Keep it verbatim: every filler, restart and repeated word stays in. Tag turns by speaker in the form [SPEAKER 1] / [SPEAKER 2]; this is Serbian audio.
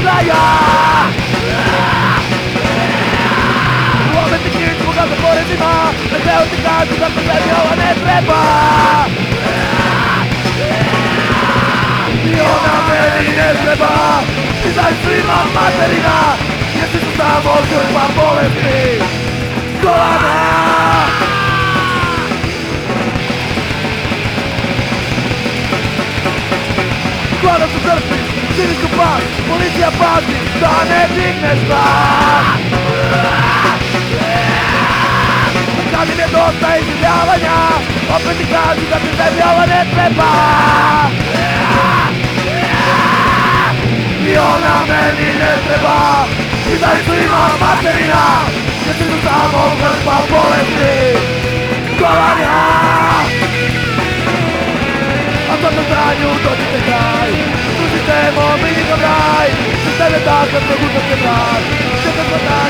[SPEAKER 1] kraja. Lome ti kičmu kako porezima, na kraju ti kažu kako tebi ova ne treba. I ona meni ne treba, i daj svima materina, jer si su samo žrtva bolesti kolana. Glada su žrtvi, živi su pas, policija pazi da ne digneš glas. Kad im je dosta izživljavanja, opet ti kažu da ti tebi ova ne treba. I ona meni ne treba, i daj svima materina, jer si su samo žrtva bolesti kolanja. A sad na zdanju dođite kraj, služite momini do raj, što tebe tako progutak je mrak, što te